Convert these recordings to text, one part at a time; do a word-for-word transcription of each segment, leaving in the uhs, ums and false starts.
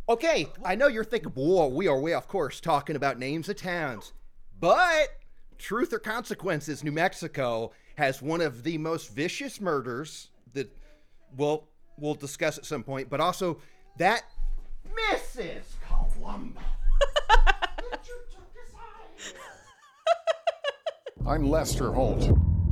Okay, I know you're thinking, whoa, we are way off course talking about names of towns. But Truth or Consequences, New Mexico has one of the most vicious murders that we'll, we'll discuss at some point, but also that Missus Columbo. I'm Lester Holt.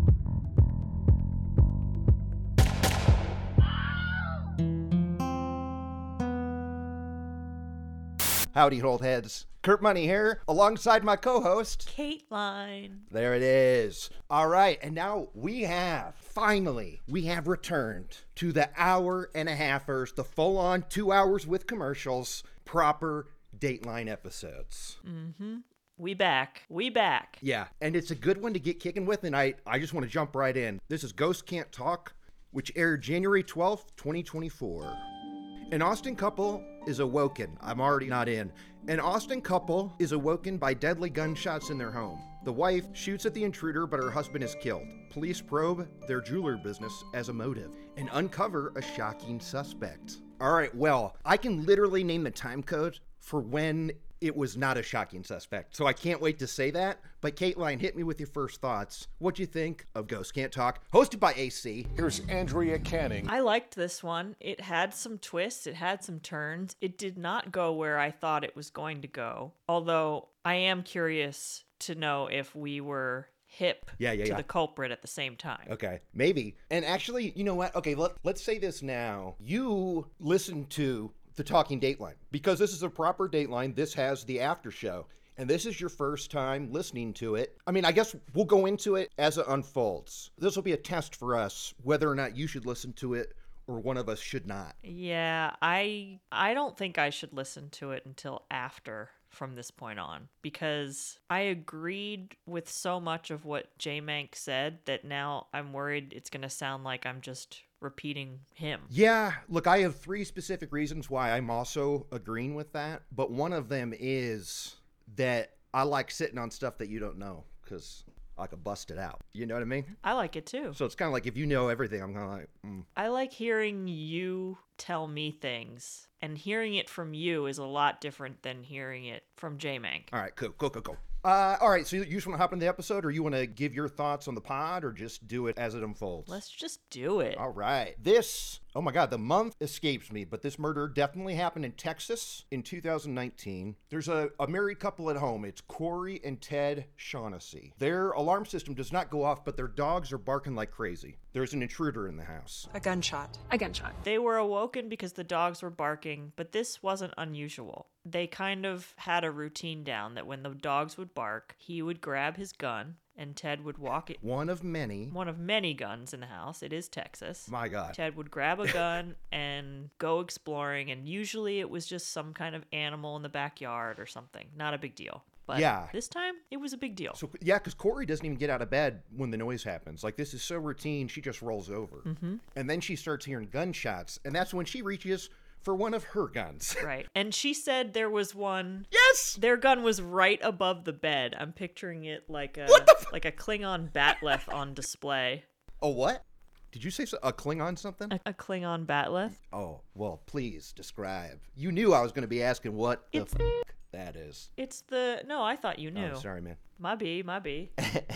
Howdy, old heads. Kurt Money here, alongside my co-host, Caitlin. There it is. All right, and now we have, finally, we have returned to the hour and a halfers, the full-on two hours with commercials, proper Dateline episodes. Mm-hmm. We back. We back. Yeah, and it's a good one to get kicking with, and I, I just want to jump right in. This is Ghost Can't Talk, which aired January twelfth, twenty twenty-four. An Austin couple is awoken. I'm already not in. An Austin couple is awoken by deadly gunshots in their home. The wife shoots at the intruder, but her husband is killed. Police probe their jeweler business as a motive and uncover a shocking suspect. All right, well, I can literally name the time code for when it was not a shocking suspect, so I can't wait to say that. But Caitlin, hit me with your first thoughts. What'd you think of Ghost Can't Talk, hosted by A C? Here's Andrea Canning. I liked this one. It had some twists. It had some turns. It did not go where I thought it was going to go. Although I am curious to know if we were hip yeah, yeah, to yeah. the culprit at the same time. Okay, maybe. And actually, you know what? Okay, let, let's say this now. You listen to the Talking Dateline, because this is a proper Dateline. This has the after show, and this is your first time listening to it. I mean, I guess we'll go into it as it unfolds. This will be a test for us whether or not you should listen to it or one of us should not. Yeah, I I don't think I should listen to it until after, from this point on, because I agreed with so much of what J-Mank said that now I'm worried it's going to sound like I'm just repeating him. Yeah, look, I have three specific reasons why I'm also agreeing with that, but one of them is that I like sitting on stuff that you don't know, because I could bust it out. You know what I mean? I like it too. So it's kind of like if you know everything, I'm kind of like, mm. I like hearing you tell me things, and hearing it from you is a lot different than hearing it from J-Mank. All right, cool, cool, cool, cool. Uh, all right, so you just want to hop into the episode, or you want to give your thoughts on the pod, or just do it as it unfolds? Let's just do it. All right. This, oh my God, the month escapes me, but this murder definitely happened in Texas in two thousand nineteen. There's a, a married couple at home. It's Corey and Ted Shaughnessy. Their alarm system does not go off, but their dogs are barking like crazy. There's an intruder in the house. A gunshot. A gunshot. They were awoken because the dogs were barking, but this wasn't unusual. They kind of had a routine down that when the dogs would bark, he would grab his gun and Ted would walk it. One of many. One of many guns in the house. It is Texas. My God. Ted would grab a gun and go exploring, and usually it was just some kind of animal in the backyard or something. Not a big deal. But yeah. This time, it was a big deal. So yeah, because Corey doesn't even get out of bed when the noise happens. Like, this is so routine, she just rolls over. Mm-hmm. And then she starts hearing gunshots, and that's when she reaches for one of her guns. Right. And she said there was one. Yes! Their gun was right above the bed. I'm picturing it like a What the f- like a Klingon batleth on display. Oh, what? Did you say so, a Klingon something? A, a Klingon batleth? Oh, well, please describe. You knew I was going to be asking what the It's- f- that is. It's the no. I thought you knew. Oh, sorry, man. My B, my B.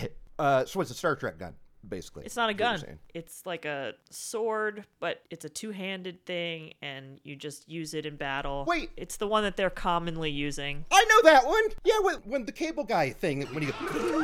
uh, so it's a Star Trek gun, basically. It's not a is what you're gun. saying. It's like a sword, but it's a two-handed thing, and you just use it in battle. Wait. It's the one that they're commonly using. I know that one. Yeah, when, when the cable guy thing, when he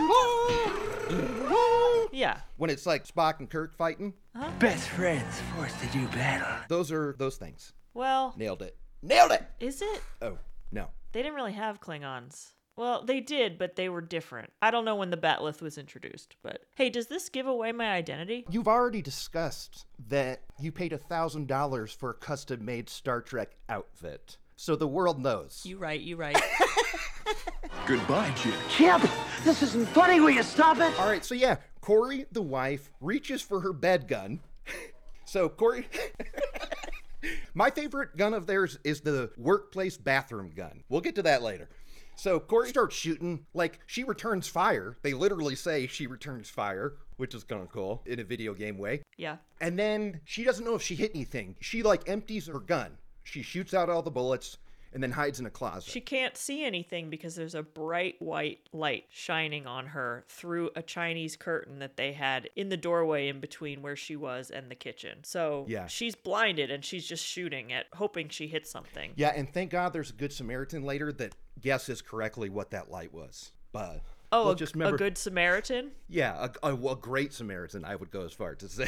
goes, Yeah. when it's like Spock and Kirk fighting, Best friends forced to do battle. those are those things. Well, Nailed it. Nailed it. is it? Oh, no. They didn't really have Klingons. Well, they did, but they were different. I don't know when the Batleth was introduced, but hey, does this give away my identity? You've already discussed that you paid a thousand dollars for a custom-made Star Trek outfit, so the world knows. You right, you right. Goodbye, Jim. Chip, this isn't funny. Will you stop it? All right, so yeah, Corey, the wife, reaches for her bed gun. So Corey, my favorite gun of theirs is the workplace bathroom gun. We'll get to that later. So Corey starts shooting, like, she returns fire. They literally say she returns fire, which is kind of cool in a video game way. Yeah. And then she doesn't know if she hit anything. She, like, empties her gun. She shoots out all the bullets, and then hides in a closet. She can't see anything because there's a bright white light shining on her through a Chinese curtain that they had in the doorway in between where she was and the kitchen. So Yeah. she's blinded and she's just shooting at, hoping she hits something. Yeah, and thank God there's a good Samaritan later that guesses correctly what that light was. But Oh, we'll a, just remember, a good Samaritan? yeah, a, a, a great Samaritan, I would go as far to say.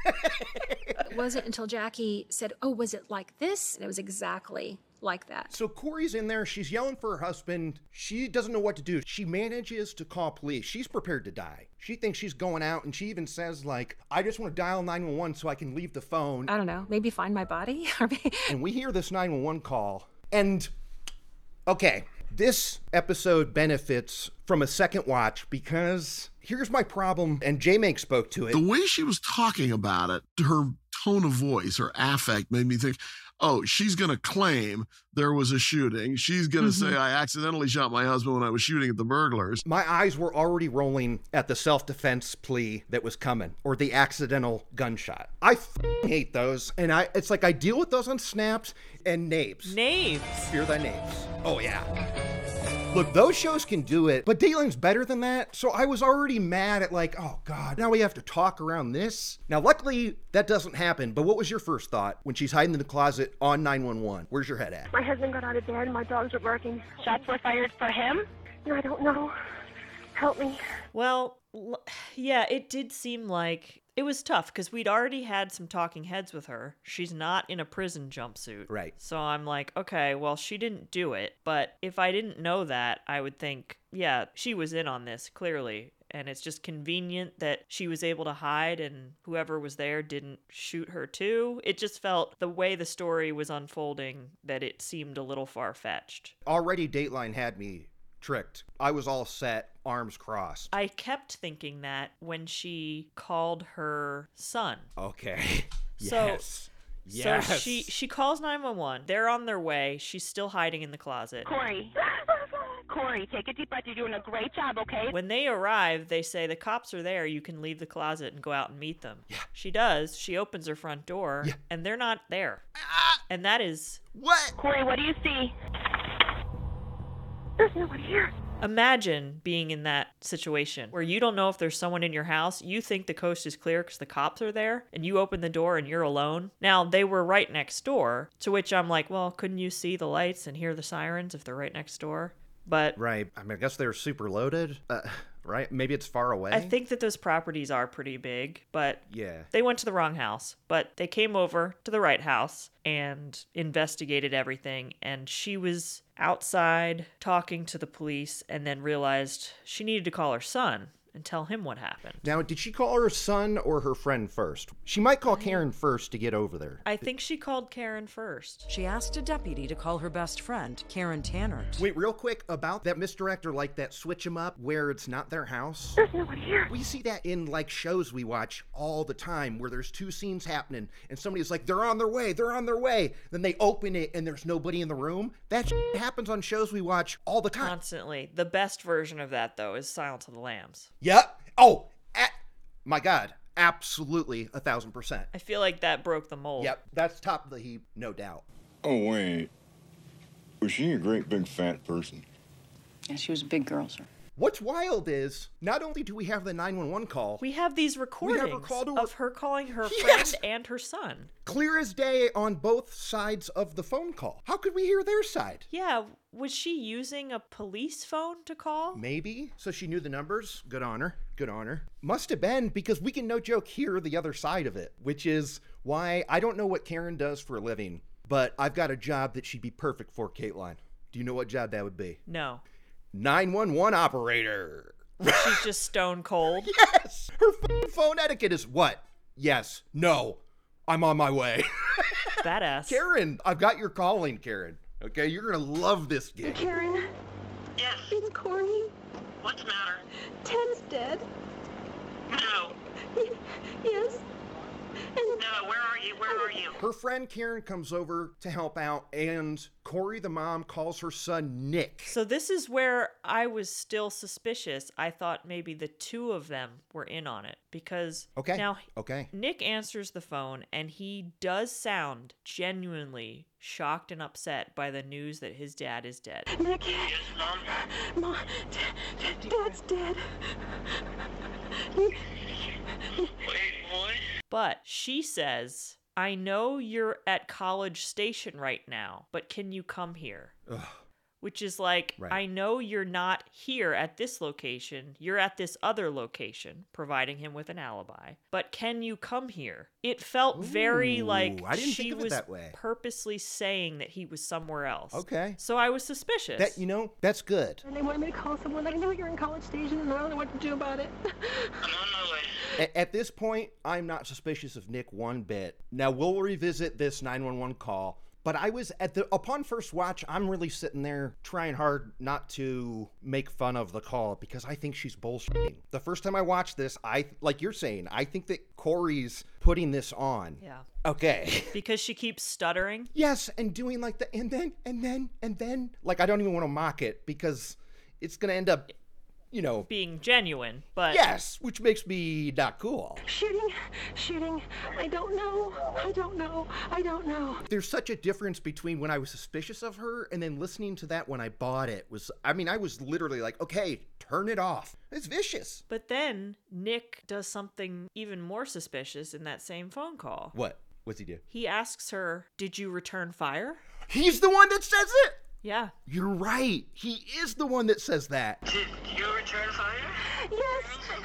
It wasn't until Jackie said, "Oh, was it like this?" And it was exactly like that. So Corey's in there. She's yelling for her husband. She doesn't know what to do. She manages to call police. She's prepared to die. She thinks she's going out, and she even says, like, I just want to dial nine one one so I can leave the phone. I don't know, maybe find my body? Or maybe- And we hear this nine one one call. And, okay, this episode benefits from a second watch because here's my problem, and J-Make spoke to it. The way she was talking about it, her tone of voice, her affect made me think, oh, she's going to claim there was a shooting. She's going to Mm-hmm. say, I accidentally shot my husband when I was shooting at the burglars. My eyes were already rolling at the self-defense plea that was coming, or the accidental gunshot. I f***ing hate those, and I it's like I deal with those on snaps and napes. Knaves. Fear thy napes. Oh, yeah. Look, those shows can do it, but Dayline's better than that, so I was already mad at like, oh God, now we have to talk around this? Now, luckily, that doesn't happen, but what was your first thought when she's hiding in the closet on nine one one? Where's your head at? My husband got out of bed and my dogs were barking. Shots were fired for him? I don't know. Help me. Well, l- yeah, it did seem like it was tough because we'd already had some talking heads with her. She's not in a prison jumpsuit. Right. So I'm like, okay, well, she didn't do it. But if I didn't know that, I would think, yeah, she was in on this, clearly. And it's just convenient that she was able to hide and whoever was there didn't shoot her too. It just felt the way the story was unfolding that it seemed a little far-fetched. Already Dateline had me tricked. I was all set, arms crossed. I kept thinking that when she called her son. Okay. So- Yes. Yes. So she she calls nine one one. They're on their way. She's still hiding in the closet. Corey. Corey, take a deep breath. You're doing a great job, okay? When they arrive, they say the cops are there. You can leave the closet and go out and meet them. Yeah. She does. She opens her front door, Yeah. and they're not there. Ah, And that is, what? Corey, what do you see? There's no one here. imagine being in that situation where you don't know if there's someone in your house. You think the coast is clear because the cops are there, and you open the door and you're alone. Now, they were right next door, to which I'm like, well, couldn't you see the lights and hear the sirens if they're right next door? But Right. I mean, I guess they're super loaded. Uh, right? Maybe it's far away. I think that those properties are pretty big, but Yeah. they went to the wrong house. But they came over to the right house and investigated everything. And she was outside talking to the police and then realized she needed to call her son and tell him what happened. Now, did she call her son or her friend first? She might call Karen first to get over there. I think she called Karen first. She asked a deputy to call her best friend, Karen Tannert. Wait, real quick, about that misdirect or like that switch 'em up where it's not their house. There's no one here. We see that in like shows we watch all the time where there's two scenes happening and somebody's like, they're on their way, they're on their way. Then they open it and there's nobody in the room. That shit happens on shows we watch all the time. Constantly. The best version of that, though, is Silence of the Lambs. Yep. Oh, a- my God. Absolutely. A thousand percent. I feel like that broke the mold. Yep. That's top of the heap, no doubt. Oh, wait. Was she a great big fat person? Yeah, she was a big girl, sir. What's wild is not only do we have the nine one one call, We have these recordings her call to of her- her calling her Yes! friend and her son. clear as day on both sides of the phone call. How could we hear their side? Yeah, was she using a police phone to call? Maybe. So she knew the numbers. Good on her. Good on her. Must have been because we can no joke hear the other side of it, which is why I don't know what Karen does for a living, but I've got a job that she'd be perfect for, Caitlin. Do you know what job that would be? No. nine one one operator. She's just stone cold. Yes! Her f- phone etiquette is what? Yes. No. I'm on my way. Badass. Karen, I've got your calling, Karen. Okay, you're gonna love this gig. Karen, Yes. it's Corey. What's the matter? Ted's dead. No. Yes. No, where are you? Where are you? Her friend Karen comes over to help out, and Corey, the mom, calls her son Nick. So this is where I was still suspicious. I thought maybe the two of them were in on it because Okay. now Okay. Nick answers the phone and he does sound genuinely shocked and upset by the news that his dad is dead. Nick. Yes, Mom. Mom, d- Dad's dead. Wait, what? But she says, I know you're at College Station right now, but can you come here? Ugh. Which is like, Right. I know you're not here at this location. You're at this other location, providing him with an alibi. But can you come here? It felt very Ooh, like I didn't she think of it was that way. purposely saying that he was somewhere else. Okay. So I was suspicious. That, you know, that's good. And they wanted me to call someone. I know you're in College Station, and I don't know what to do about it. I'm on my way. At, at this point, I'm not suspicious of Nick one bit. Now, we'll revisit this nine one one call. But I was at the, upon first watch, I'm really sitting there trying hard not to make fun of the call because I think she's bullshitting. The first time I watched this, I, like you're saying, I think that Corey's putting this on. Yeah. Okay. Because she keeps stuttering. Yes, and doing like the, and then, and then, and then. Like, I don't even want to mock it because it's going to end up, you know. Being genuine, but. Yes, which makes me not cool. Shooting, shooting. I don't know. I don't know. I don't know. There's such a difference between when I was suspicious of her and then listening to that when I bought it was, I mean, I was literally like, okay, turn it off. It's vicious. But then Nick does something even more suspicious in that same phone call. What? What's he do? He asks her, did you return fire? He's the one that says it. Yeah. You're right. He is the one that says that. Did you return fire? Yes.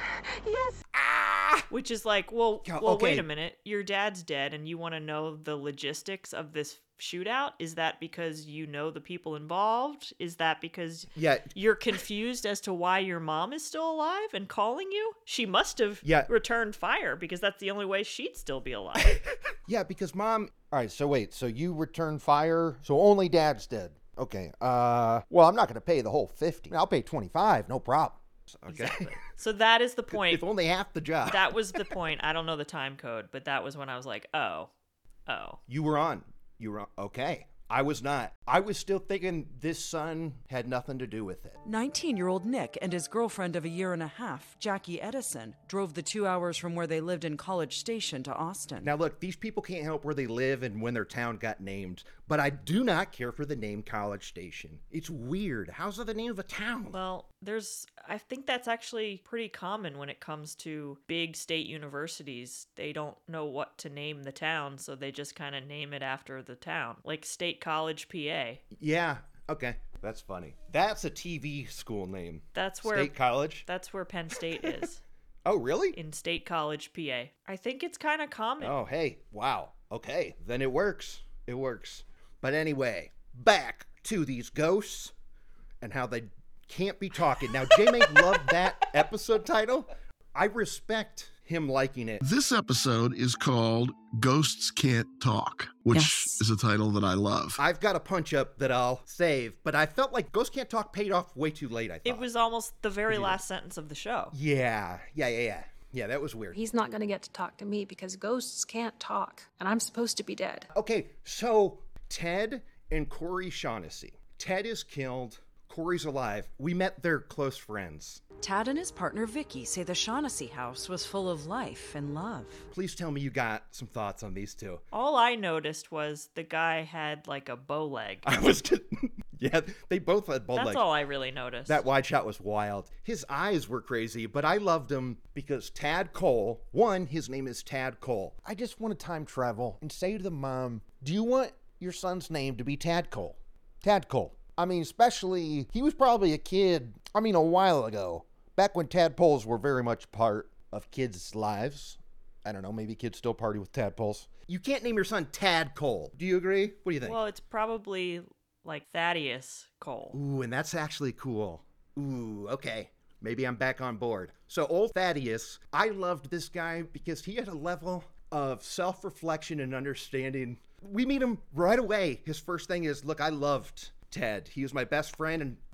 Yes. Ah! Which is like, well, Yeah, well, okay. wait a minute. Your dad's dead and you want to know the logistics of this shootout? Is that because you know the people involved? Is that because Yeah. you're confused as to why your mom is still alive and calling you? She must have Yeah. returned fire because that's the only way she'd still be alive. Yeah, because mom. All right, so wait. So you return fire. So only dad's dead. Okay. Uh. Well, I'm not going to pay the whole fifty. I'll pay twenty-five. No problem. Okay. Exactly. So that is the point. If only half the job. That was the point. I don't know the time code, but that was when I was like, oh, oh. You were on. You were on. Okay. I was not. I was still thinking this son had nothing to do with it. nineteen-year-old Nick and his girlfriend of a year and a half, Jackie Edison, drove the two hours from where they lived in College Station to Austin. Now, look, these people can't help where they live and when their town got named, but I do not care for the name College Station. It's weird. How's it the name of a town? Well, there's, I think that's actually pretty common when it comes to big state universities. They don't know what to name the town, so they just kind of name it after the town, like State College, P A. Yeah, okay. That's funny. That's a T V school name. That's where State College? That's where Penn State is. Oh, really? In State College, P A. I think it's kind of common. Oh, hey, wow. Okay, then it works. It works. But anyway, back to these ghosts and how they can't be talking. Now, J-Make loved that episode title. I respect him liking it. This episode is called Ghosts Can't Talk, which Yes. is a title that I love. I've got a punch up that I'll save, but I felt like Ghosts Can't Talk paid off way too late, I thought. It was almost the very last sentence of the show. Yeah, yeah, yeah, yeah. Yeah, that was weird. He's not going to get to talk to me because ghosts can't talk, and I'm supposed to be dead. Okay, so Ted and Corey Shaughnessy. Ted is killed. Corey's alive. We met their close friends. Tad and his partner Vicky say the Shaughnessy house was full of life and love. Please tell me you got some thoughts on these two. All I noticed was the guy had like a bow leg. I was just, yeah, they both had bow That's legs. all I really noticed. That wide shot was wild. His eyes were crazy, but I loved him because Tad Cole, one, his name is Tad Cole. I just want to time travel and say to the mom, do you want your son's name to be Tad Cole? Tad Cole. I mean, especially, he was probably a kid, I mean, a while ago, back when tadpoles were very much part of kids' lives. I don't know, maybe kids still party with tadpoles. You can't name your son Tad Cole. Do you agree? What do you think? Well, it's probably like Thaddeus Cole. Ooh, and that's actually cool. Ooh, okay. Maybe I'm back on board. So old Thaddeus, I loved this guy because he had a level of self-reflection and understanding. We meet him right away. His first thing is, look, I loved Ted. He was my best friend, and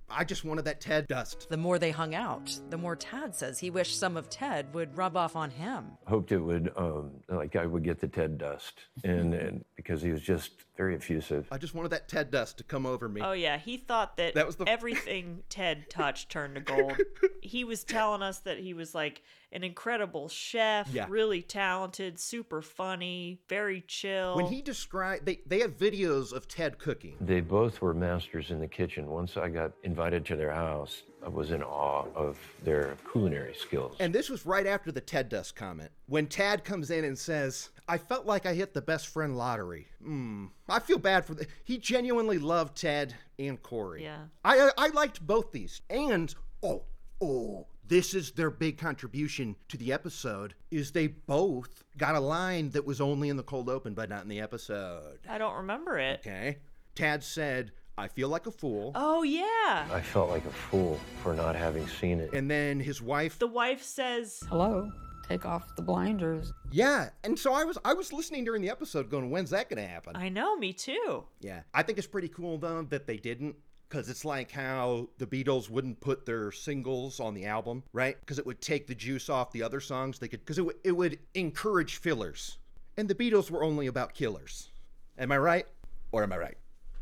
I just wanted that Ted dust. The more they hung out, the more Tad says he wished some of Ted would rub off on him. Hoped it would, um, like I would get the Ted dust, and, and because he was just very effusive. I just wanted that Ted dust to come over me. Oh yeah, he thought that, That was the- everything Ted touched turned to gold. He was telling us that he was like an incredible chef, Yeah. really talented, super funny, very chill. When he described, they, they have videos of Ted cooking. They both were masters in the kitchen. Once I got invited to their house, I was in awe of their culinary skills. And this was right after the Ted dust comment. When Tad comes in and says, I felt like I hit the best friend lottery. Hmm. I feel bad for the. He genuinely loved Ted and Corey. Yeah. I, I I liked both these. And, oh, oh, this is their big contribution to the episode, is they both got a line that was only in the cold open, but not in the episode. I don't remember it. Okay. Tad said, I feel like a fool. Oh yeah. I felt like a fool for not having seen it. And then his wife. The wife says, Hello. Take off the blinders. Yeah. And so I was I was listening during the episode going, when's that going to happen? I know, me too. Yeah. I think it's pretty cool, though, that they didn't. Because it's like how the Beatles wouldn't put their singles on the album, right? Because it would take the juice off the other songs. They could, because it, w- it would encourage fillers. And the Beatles were only about killers. Am I right? Or am I right?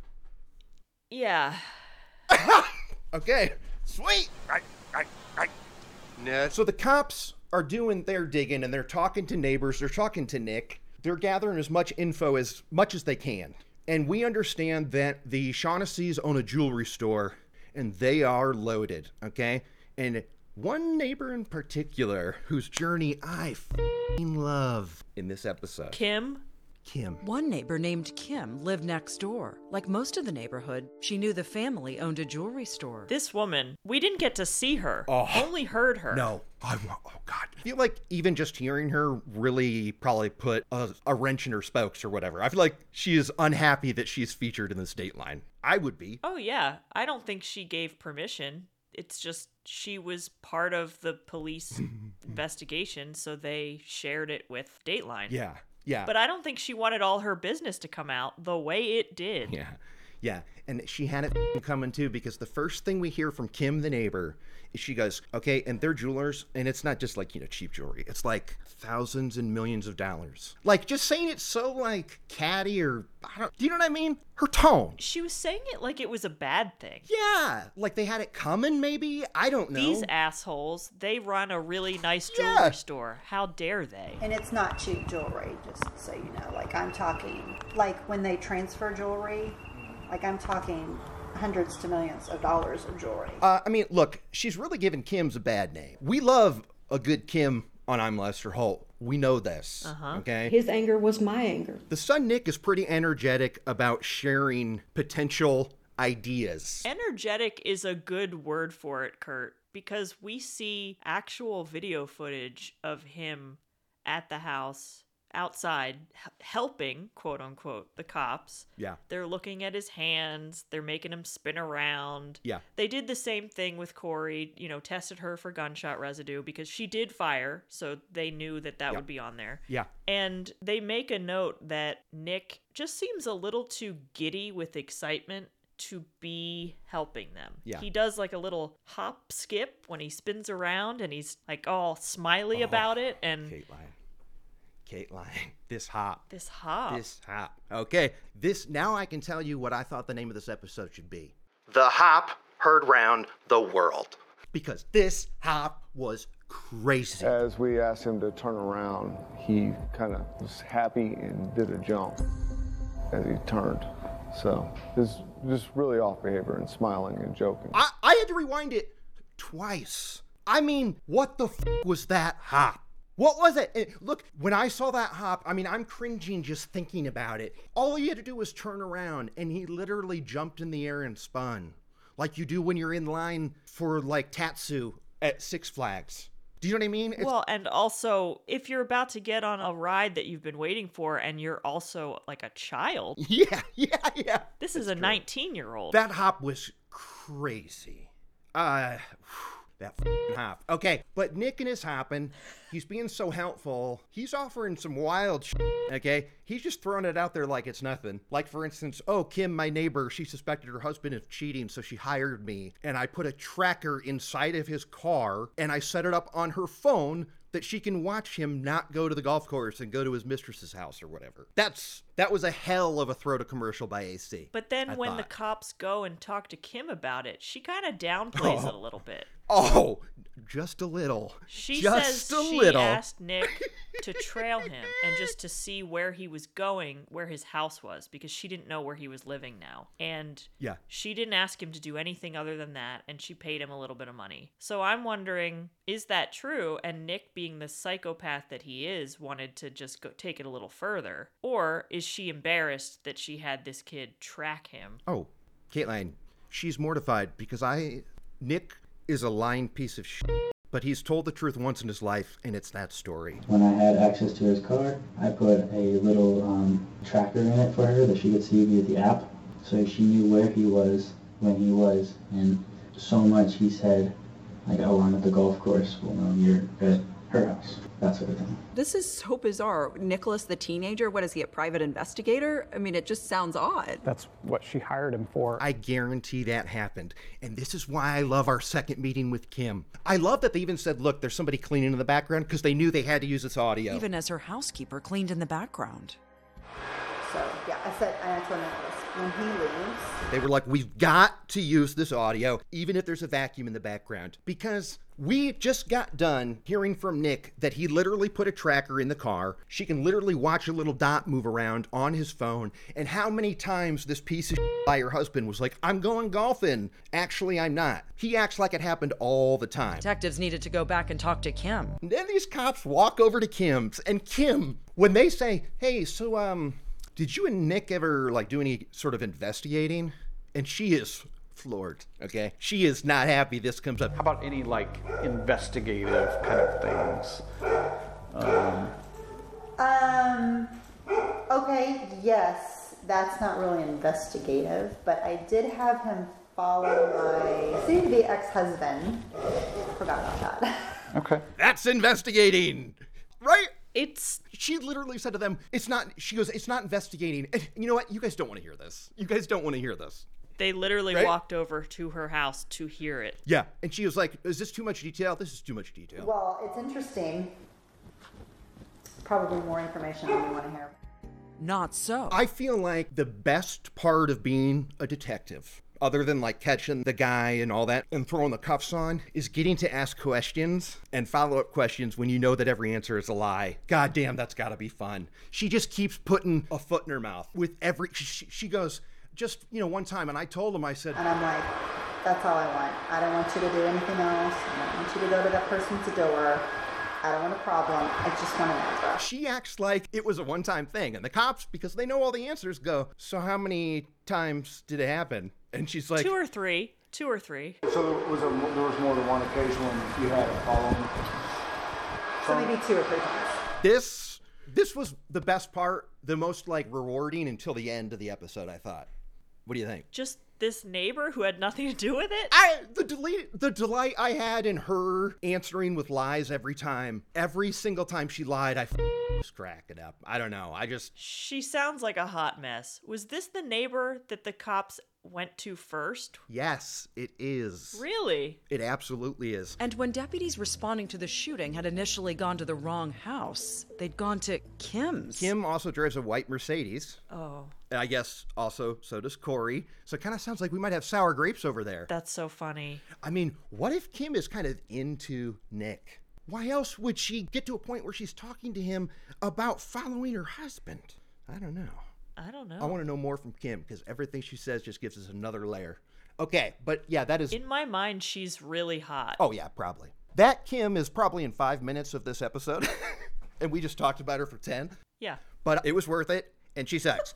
Yeah. Okay. Sweet. Right, right, right. No. So the cops are doing their digging and they're talking to neighbors. They're talking to Nick. They're gathering as much info as much as they can. And we understand that the Shaughnessy's own a jewelry store and they are loaded, okay? And one neighbor in particular whose journey I f***ing love in this episode. Kim? Kim. One neighbor named Kim lived next door. Like most of the neighborhood, she knew the family owned a jewelry store. This woman, we didn't get to see her. Oh. Only heard her. No. I, oh, God. I feel like even just hearing her really probably put a, a wrench in her spokes or whatever. I feel like she is unhappy that she's featured in this Dateline. I would be. Oh, yeah. I don't think she gave permission. It's just she was part of the police investigation, so they shared it with Dateline. Yeah. Yeah. But I don't think she wanted all her business to come out the way it did. Yeah. Yeah. And she had it coming too, because the first thing we hear from Kim, the neighbor, is she goes, okay, and they're jewelers, and it's not just like, you know, cheap jewelry. It's like thousands and millions of dollars. Like, just saying it so, like, catty or, I don't, do you know what I mean? Her tone. She was saying it like it was a bad thing. Yeah. Like they had it coming, maybe? I don't know. These assholes, they run a really nice jewelry Yeah. store. How dare they? And it's not cheap jewelry, just so you know. Like, I'm talking, like, when they transfer jewelry, like, I'm talking hundreds to millions of dollars of jewelry. Uh, I mean, look, she's really giving Kim's a bad name. We love a good Kim on I'm Lester Holt. We know this, Uh-huh. okay? His anger was my anger. The son, Nick, is pretty energetic about sharing potential ideas. Energetic is a good word for it, Kurt, because we see actual video footage of him at the house outside h- helping, quote unquote, the cops. Yeah. They're looking at his hands. They're making him spin around. Yeah. They did the same thing with Corey, you know, tested her for gunshot residue because she did fire. So they knew that that Yeah. would be on there. Yeah. And they make a note that Nick just seems a little too giddy with excitement to be helping them. Yeah. He does like a little hop skip when he spins around and he's like all smiley Oh, about it. And Caitlin. Caitlin. This hop. this hop. This hop. Okay. This, now I can tell you what I thought the name of this episode should be. The Hop Heard Round the World. Because this hop was crazy. As we asked him to turn around, he kind of was happy and did a jump as he turned. So this just really off behavior and smiling and joking. I, I had to rewind it twice. I mean, what the f- was that hop? What was it? And look, when I saw that hop, I mean, I'm cringing just thinking about it. All he had to do was turn around, and he literally jumped in the air and spun. Like you do when you're in line for, like, Tatsu at Six Flags. Do you know what I mean? It's, Well, and also, if you're about to get on a ride that you've been waiting for and you're also like a child. Yeah, yeah, yeah. This is a nineteen-year-old. That hop was crazy. Uh, That f***ing hop. Okay, but Nick and his hopping, he's being so helpful. He's offering some wild shit, okay? He's just throwing it out there like it's nothing. Like, for instance, oh, Kim, my neighbor, she suspected her husband of cheating, so she hired me. And I put a tracker inside of his car, and I set it up on her phone that she can watch him not go to the golf course and go to his mistress's house or whatever. That's that was a hell of a throw to commercial by A C. But then I when thought. the cops go and talk to Kim about it, she kind of downplays Oh. it a little bit. Oh, just a little. She just says a she little. asked Nick to trail him and just to see where he was going, where his house was, because she didn't know where he was living now. And Yeah. she didn't ask him to do anything other than that, and she paid him a little bit of money. So I'm wondering, is that true? And Nick, being the psychopath that he is, wanted to just go take it a little further? Or is she embarrassed that she had this kid track him? Oh, Caitlin, she's mortified because I, Nick is a lying piece of shit, but he's told the truth once in his life, and it's that story. When I had access to his car, I put a little um, tracker in it for her that she could see via the app, so she knew where he was when he was, and so much he said, like, oh, I'm at the golf course, well, no, you're at her house, that sort of thing. This is so bizarre. Nicholas, the teenager, what is he, a private investigator? I mean, it just sounds odd. That's what she hired him for. I guarantee that happened. And this is why I love our second meeting with Kim. I love that they even said, look, there's somebody cleaning in the background, because they knew they had to use this audio. Even as her housekeeper cleaned in the background. So, yeah, I said, I told Nicholas, when he leaves, They were like, we've got to use this audio, even if there's a vacuum in the background. Because we just got done hearing from Nick that he literally put a tracker in the car. She can literally watch a little dot move around on his phone. And how many times this piece of shit by her husband was like, I'm going golfing. Actually, I'm not. He acts like it happened all the time. Detectives needed to go back and talk to Kim. And then these cops walk over to Kim's, and Kim, when they say, hey, so, um, did you and Nick ever, like, do any sort of investigating? And she is floored, okay? She is not happy this comes up. How about any, like, investigative kind of things? Um, Um, okay, yes, that's not really investigative, but I did have him follow my soon-to-be ex-husband. Forgot about that. okay. That's investigating, right? It's she literally said to them, it's not, she goes, it's not investigating. And you know what? You guys don't want to hear this. You guys don't want to hear this. They literally Right? walked over to her house to hear it. Yeah. And she was like, is this too much detail? This is too much detail. Well, it's interesting. Probably more information than you want to hear. Not so. I feel like the best part of being a detective, other than like catching the guy and all that and throwing the cuffs on, is getting to ask questions and follow-up questions when you know that every answer is a lie. God damn, that's gotta be fun. She just keeps putting a foot in her mouth with every, she, she goes, just, you know, one time, and I told him, I said, And I'm like, that's all I want. I don't want you to do anything else. I don't want you to go to that person's door. I don't want a problem. I just want an answer. she acts like it was a one-time thing. And the cops, because they know all the answers, go, so how many times did it happen? And she's like, Two or three. Two or three. So there was, a, there was more than one occasion when you had a following? So maybe two or three times. This this was the best part, the most like rewarding until the end of the episode, I thought. What do you think? Just this neighbor who had nothing to do with it? I the delete the delight I had in her answering with lies every time. Every single time she lied, I f- was cracking up. I don't know. I just She sounds like a hot mess. Was this the neighbor that the cops went to first? Yes, it is. Really? It absolutely is. And when deputies responding to the shooting had initially gone to the wrong house, they'd gone to Kim's. Kim also drives a white Mercedes. Oh. And I guess also so does Corey. So it kind of sounds like we might have sour grapes over there. That's so funny. I mean, what if Kim is kind of into Nick? Why else would she get to a point where she's talking to him about following her husband? I don't know. I don't know. I want to know more from Kim because everything she says just gives us another layer. Okay, but yeah, that is... In my mind, she's really hot. Oh, yeah, probably. That Kim is probably in five minutes of this episode, and we just talked about her for ten. Yeah. But it was worth it, and she sucks.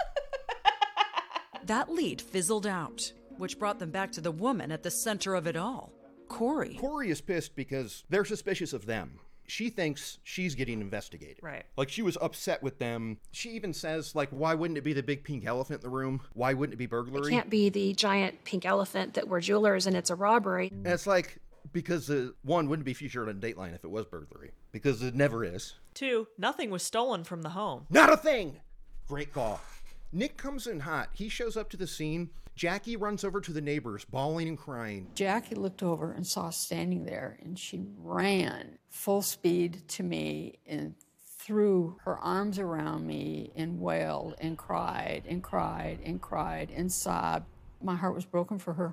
That lead fizzled out, which brought them back to the woman at the center of it all, Corey. Corey is pissed because they're suspicious of them. She thinks she's getting investigated. Right. Like, she was upset with them. She even says, like, why wouldn't it be the big pink elephant in the room? Why wouldn't it be burglary? It can't be the giant pink elephant that we're jewelers and it's a robbery. And it's like, because uh, one, wouldn't be featured on Dateline if it was burglary, because it never is. Two, nothing was stolen from the home. Not a thing! Great call. Nick comes in hot. He shows up to the scene. Jackie runs over to the neighbors, bawling and crying. Jackie looked over and saw us standing there, and she ran full speed to me and threw her arms around me and wailed and cried and cried and cried and sobbed. My heart was broken for her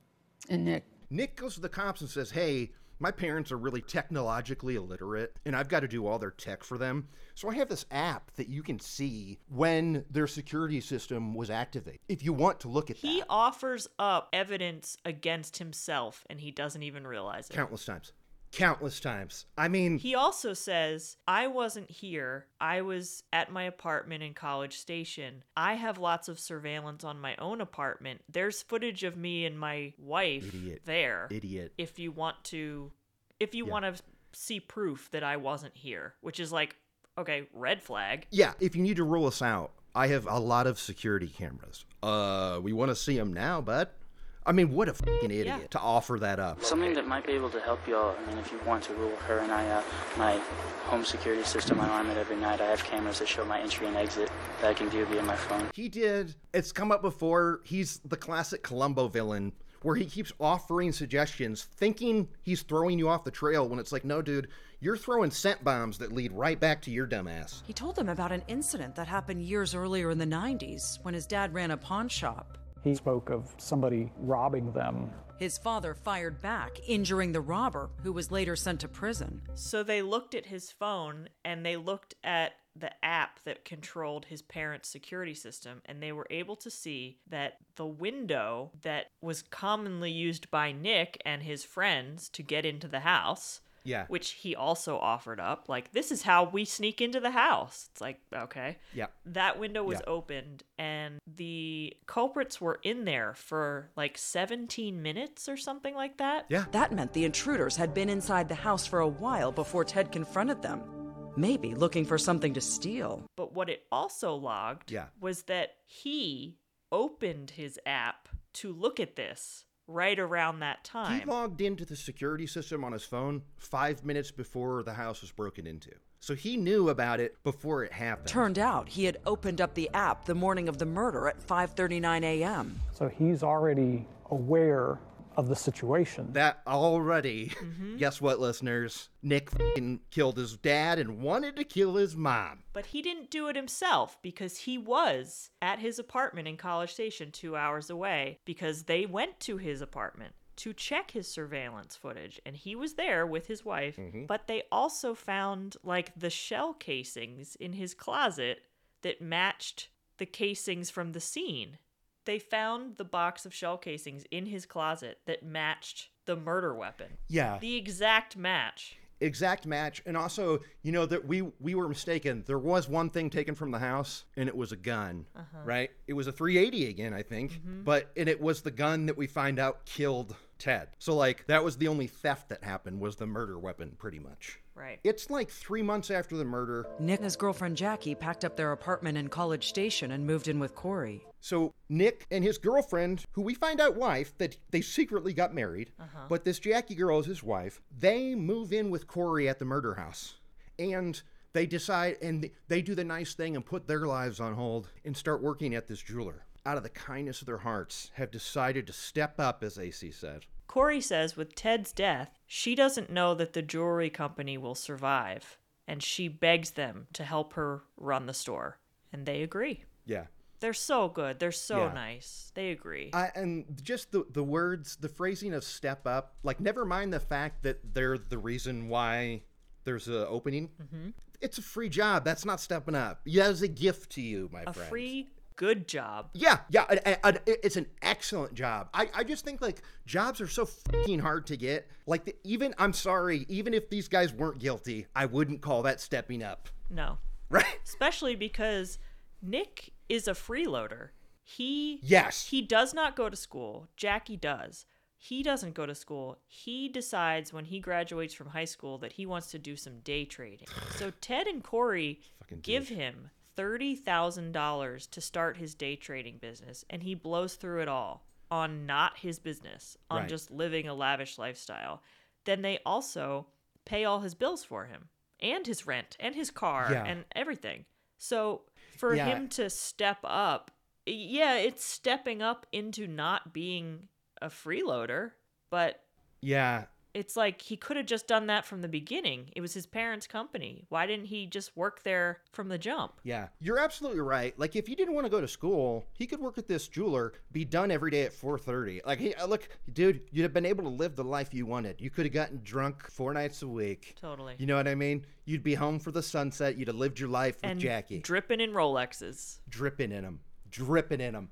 and Nick. Nick goes to the cops and says, hey, my parents are really technologically illiterate, and I've got to do all their tech for them. So I have this app that you can see when their security system was activated, if you want to look at that. He offers up evidence against himself, and he doesn't even realize it. Countless times. Countless times. I mean... He also says, I wasn't here. I was at my apartment in College Station. I have lots of surveillance on my own apartment. There's footage of me and my wife Idiot. there. Idiot. If you want to... If you Yeah. want to see proof that I wasn't here, which is like, okay, red flag. Yeah, if you need to rule us out, I have a lot of security cameras. Uh, we want to see them now, bud. I mean, what a fucking idiot Yeah. to offer that up. Something that might be able to help you all. I mean, if you want to rule her and I out, my home security system, I alarm it every night. I have cameras that show my entry and exit that I can view via my phone. He did. It's come up before. He's the classic Columbo villain where he keeps offering suggestions, thinking he's throwing you off the trail when it's like, no, dude, you're throwing scent bombs that lead right back to your dumbass. He told them about an incident that happened years earlier in the nineties when his dad ran a pawn shop. He spoke of somebody robbing them. His father fired back, injuring the robber, who was later sent to prison. So they looked at his phone and they looked at the app that controlled his parents' security system, and they were able to see that the window that was commonly used by Nick and his friends to get into the house, Yeah. which he also offered up, like, this is how we sneak into the house. It's like, okay. Yeah. That window was Yeah. opened, and the culprits were in there for like seventeen minutes or something like that. Yeah. That meant the intruders had been inside the house for a while before Ted confronted them. Maybe looking for something to steal. But what it also logged Yeah. was that he opened his app to look at this right around that time. He logged into the security system on his phone five minutes before the house was broken into. So he knew about it before it happened. Turned out he had opened up the app the morning of the murder at five thirty-nine a.m. So he's already aware of the situation. That already, Mm-hmm. guess what, listeners? Nick f***ing killed his dad and wanted to kill his mom. But he didn't do it himself because he was at his apartment in College Station two hours away because they went to his apartment to check his surveillance footage, and he was there with his wife. Mm-hmm. But they also found like the shell casings in his closet that matched the casings from the scene. They found the box of shell casings in his closet that matched the murder weapon. Yeah. The exact match. Exact match. And also, you know, that we we were mistaken. There was one thing taken from the house, and it was a gun, Uh-huh. right? It was a three eighty again, I think. Mhm. But, and it was the gun that we find out killed Ted. So, like, that was the only theft that happened, was the murder weapon, pretty much. Right. It's like three months after the murder. Nick and his girlfriend Jackie packed up their apartment in College Station and moved in with Corey. So Nick and his girlfriend, who we find out wife, that they secretly got married, Uh-huh. but this Jackie girl is his wife, they move in with Corey at the murder house. And they decide, and they do the nice thing and put their lives on hold and start working at this jeweler. Out of the kindness of their hearts, have decided to step up, as A C said. Corey says with Ted's death, she doesn't know that the jewelry company will survive, and she begs them to help her run the store. And they agree. Yeah. They're so good. They're so Yeah. nice. They agree. I, and just the, the words, the phrasing of step up, like, never mind the fact that they're the reason why there's an opening. Mm-hmm. It's a free job. That's not stepping up. Yeah, it's a gift to you, my A friend. free, good job. Yeah, yeah, a- a- a- it's an excellent job. I, I just think, like, jobs are so fucking hard to get. Like, the, even, I'm sorry, even if these guys weren't guilty, I wouldn't call that stepping up. No. Right? Especially because Nick is a freeloader. He Yes. He does not go to school. Jackie does. He doesn't go to school. He decides when he graduates from high school that he wants to do some day trading. So Ted and Corey give him thirty thousand dollars to start his day trading business, and he blows through it all on not his business, on Right. just living a lavish lifestyle. then they also pay all his bills for him and his rent and his car Yeah. and everything. So for Yeah. him to step up, yeah, it's stepping up into not being a freeloader, but Yeah. it's like he could have just done that from the beginning. It was his parents' company. Why didn't he just work there from the jump? Yeah, you're absolutely right. Like, if he didn't want to go to school, he could work at this jeweler, be done every day at four thirty. Like, hey, look, dude, you'd have been able to live the life you wanted. You could have gotten drunk four nights a week. Totally. You know what I mean? You'd be home for the sunset. You'd have lived your life with And Jackie. dripping in Rolexes. Dripping in them. Dripping in them.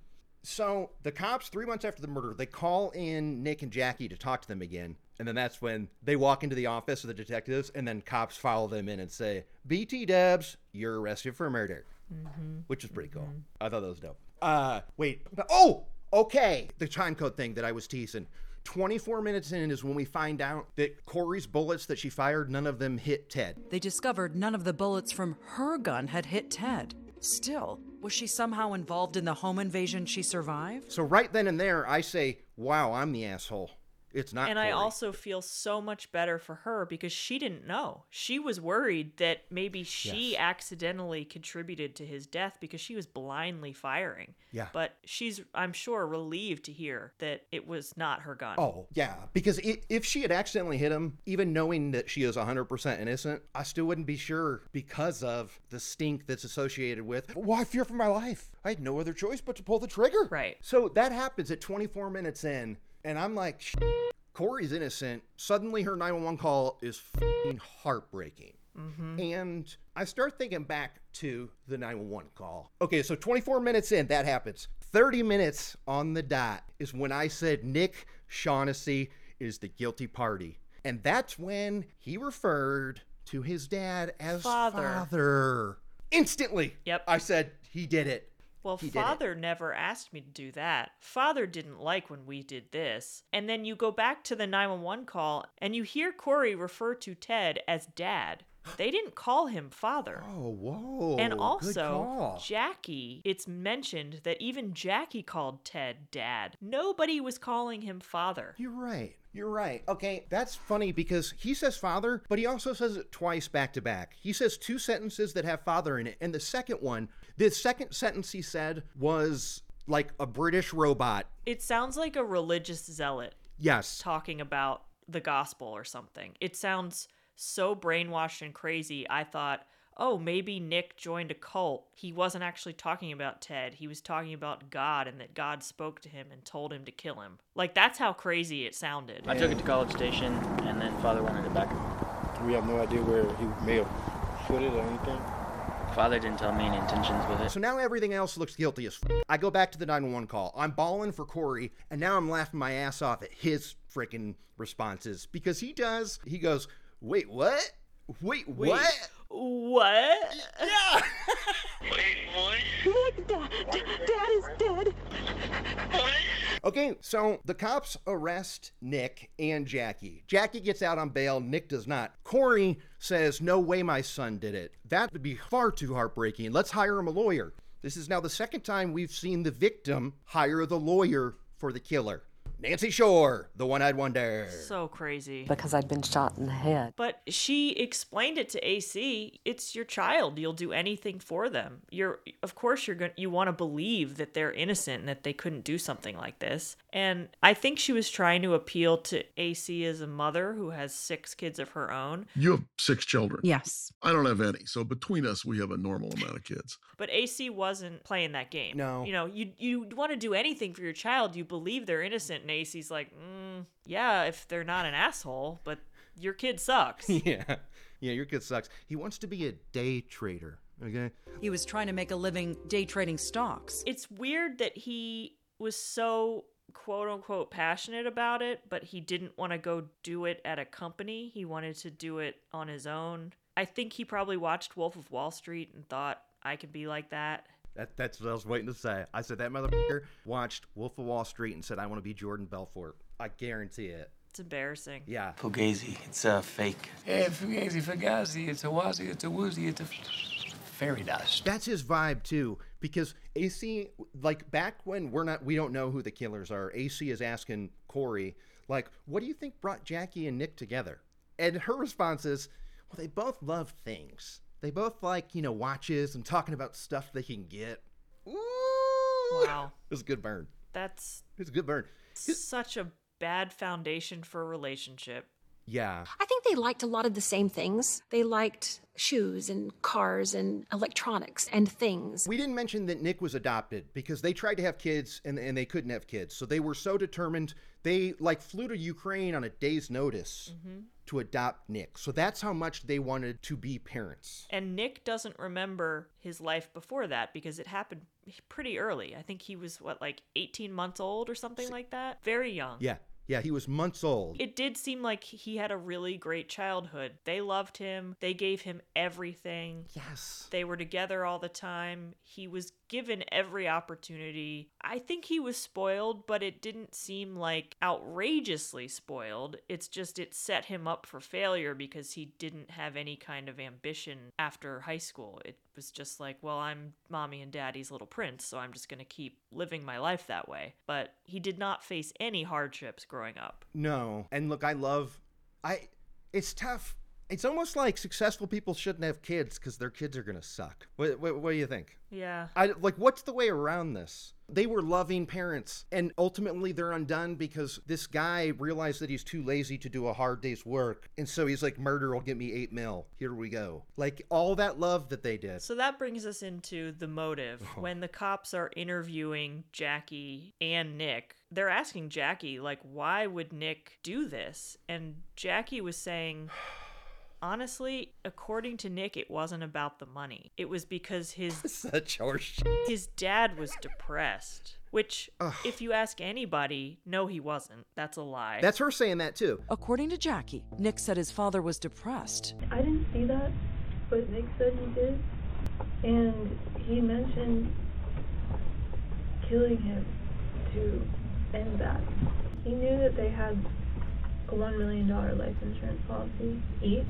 So the cops, three months after the murder, they call in Nick and Jackie to talk to them again. And then that's when they walk into the office of the detectives, and then cops follow them in and say, B T Dubs, you're arrested for murder. Mm-hmm. Which is pretty cool. I thought that was dope. Uh, wait. Oh, okay. The time code thing that I was teasing. twenty-four minutes in is when we find out that Corey's bullets that she fired, none of them hit Ted. They discovered none of the bullets from her gun had hit Ted. Still, was she somehow involved in the home invasion she survived? So right then and there, I say, wow, I'm the asshole. It's not And I Corey. also feel so much better for her because she didn't know. She was worried that maybe she Yes. accidentally contributed to his death because she was blindly firing. Yeah. But she's, I'm sure, relieved to hear that it was not her gun. Oh, yeah. Because i if she had accidentally hit him, even knowing that she is one hundred percent innocent, I still wouldn't be sure because of the stink that's associated with, well, I fear for my life. I had no other choice but to pull the trigger. Right. So that happens at twenty-four minutes in, and I'm like, "Shit, Corey's innocent. Suddenly her nine one one call is f***ing heartbreaking. Mm-hmm. And I start thinking back to the nine one one call. Okay, so twenty-four minutes in, that happens. thirty minutes on the dot is when I said Nick Shaughnessy is the guilty party. And that's when he referred to his dad as Father. father. Instantly. Yep. I said, he did it. Well, He did it. Father never asked me to do that. Father didn't like when we did this. And then you go back to the nine one one call and you hear Corey refer to Ted as Dad. They didn't call him Father. Oh, whoa. And good also, call. Jackie, it's mentioned that even Jackie called Ted Dad. Nobody was calling him Father. You're right. You're right. Okay, that's funny because he says father, but he also says it twice back to back. He says two sentences that have father in it. And the second one, the second sentence he said was like a British robot. It sounds like a religious zealot Yes. talking about the gospel or something. It sounds so brainwashed and crazy. I thought, oh, maybe Nick joined a cult. He wasn't actually talking about Ted. He was talking about God and that God spoke to him and told him to kill him. Like, that's how crazy it sounded. I took it to College Station, and then Father wanted it back. We have no idea where he may have put it or anything. Father didn't tell me any intentions with it. So now everything else looks guilty as f- I go back to the nine one one call. I'm bawling for Corey, and now I'm laughing my ass off at his freaking responses because he does, he goes, wait, what? Wait, Wait, what? What? Yeah. Wait, what? Nick, Dad, Dad is dead. What? Okay, so the cops arrest Nick and Jackie. Jackie gets out on bail, Nick does not. Corey says, no way my son did it. That would be far too heartbreaking. Let's hire him a lawyer. This is now the second time we've seen the victim hire the lawyer for the killer. Nancy Shore, the one-eyed wonder. So crazy. Because I'd been shot in the head. But she explained it to A C. It's your child. You'll do anything for them. You're, of course, you're going. You want to believe that they're innocent and that they couldn't do something like this. And I think she was trying to appeal to A C as a mother who has six kids of her own. You have six children. Yes. I don't have any. So between us, we have a normal amount of kids. But A C wasn't playing that game. No. You know, you you want to do anything for your child. You believe they're innocent. And A C's like, mm, yeah, if they're not an asshole, but your kid sucks. Yeah. Yeah, your kid sucks. He wants to be a day trader, okay? He was trying to make a living day trading stocks. It's weird that he was so quote unquote passionate about it, but he didn't want to go do it at a company. He wanted to do it on his own. I think he probably watched Wolf of Wall Street and thought, I could be like that. That, that's what I was waiting to say. I said that motherfucker watched Wolf of Wall Street and said, I want to be Jordan Belfort. I guarantee it. It's embarrassing. Yeah. Fugazi, it's a uh, fake. Hey, Fugazi, Fugazi, it's a wazi, it's a woozy, it's a fairy dust. That's his vibe too, because A C, like back when we're not, we don't know who the killers are. A C is asking Corey, like, what do you think brought Jackie and Nick together? And her response is, well, they both love things. They both like, you know, watches and talking about stuff they can get. Ooh. Wow. It was a good burn. That's It's a good burn. such a bad foundation for a relationship. Yeah. I think they liked a lot of the same things. They liked shoes and cars and electronics and things. We didn't mention that Nick was adopted because they tried to have kids and, and they couldn't have kids. So they were so determined. They like flew to Ukraine on a day's notice Mm-hmm. to adopt Nick. So that's how much they wanted to be parents. And Nick doesn't remember his life before that because it happened pretty early. I think he was, what, like eighteen months old or something like that? Very young. Yeah. Yeah, he was months old. It did seem like he had a really great childhood. They loved him. They gave him everything. Yes. They were together all the time. He was given every opportunity. I think he was spoiled, but it didn't seem like outrageously spoiled. It's just it set him up for failure because he didn't have any kind of ambition after high school. It was just like, well, I'm mommy and daddy's little prince, so I'm just going to keep living my life that way. But he did not face any hardships growing up. No. And look, I love, I, it's tough. It's almost like successful people shouldn't have kids because their kids are going to suck. What, what, what do you think? Yeah. I, like, what's the way around this? They were loving parents, and ultimately they're undone because this guy realized that he's too lazy to do a hard day's work. And so he's like, murder will get me eight mil. Here we go. Like, all that love that they did. So that brings us into the motive. Oh. When the cops are interviewing Jackie and Nick, they're asking Jackie, like, why would Nick do this? And Jackie was saying, honestly, according to Nick, it wasn't about the money. It was because his such horseshit. His dad was depressed. Which, Ugh. if you ask anybody, no, he wasn't. That's a lie. That's her saying that too. According to Jackie, Nick said his father was depressed. I didn't see that, but Nick said he did. And he mentioned killing him to end that. He knew that they had a one million dollars life insurance policy each,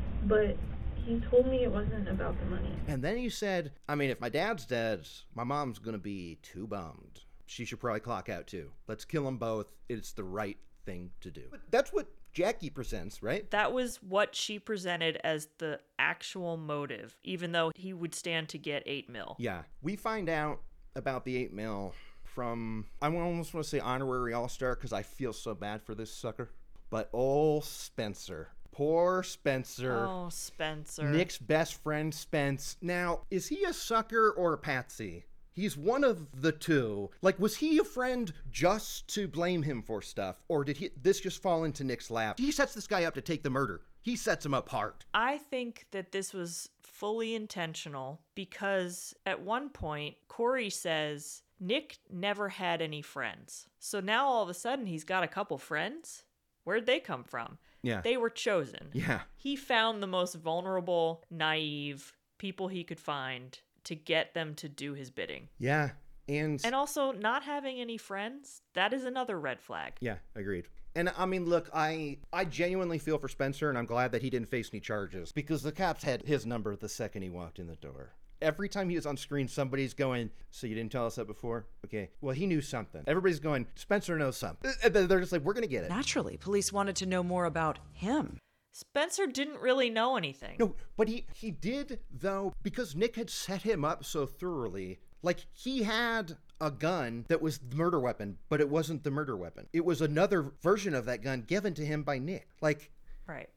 but he told me it wasn't about the money. And then he said, I mean, if my dad's dead, my mom's going to be too bummed. She should probably clock out too. Let's kill them both. It's the right thing to do. But that's what Jackie presents, right? That was what she presented as the actual motive, even though he would stand to get eight mil. Yeah. We find out about the eight mil from, I almost want to say honorary all-star because I feel so bad for this sucker. But old Spencer. Poor Spencer. Oh, Spencer. Nick's best friend, Spence. Now, is he a sucker or a patsy? He's one of the two. Like, was he a friend just to blame him for stuff? Or did he, this just fall into Nick's lap? He sets this guy up to take the murder. He sets him apart. I think that this was fully intentional because at one point, Corey says, Nick never had any friends. So now all of a sudden he's got a couple friends? Where'd they come from? Yeah. They were chosen. Yeah. He found the most vulnerable, naive people he could find to get them to do his bidding. Yeah. And And also not having any friends, that is another red flag. Yeah, agreed. And I mean, look, I I genuinely feel for Spencer, and I'm glad that he didn't face any charges because the cops had his number the second he walked in the door. Every time he was on screen, somebody's going, so you didn't tell us that before? Okay, well, he knew something. Everybody's going, Spencer knows something. And they're just like, we're going to get it. Naturally, police wanted to know more about him. Spencer didn't really know anything. No, but he, he did, though, because Nick had set him up so thoroughly. Like, he had a gun that was the murder weapon, but it wasn't the murder weapon. It was another version of that gun given to him by Nick. Like... Right.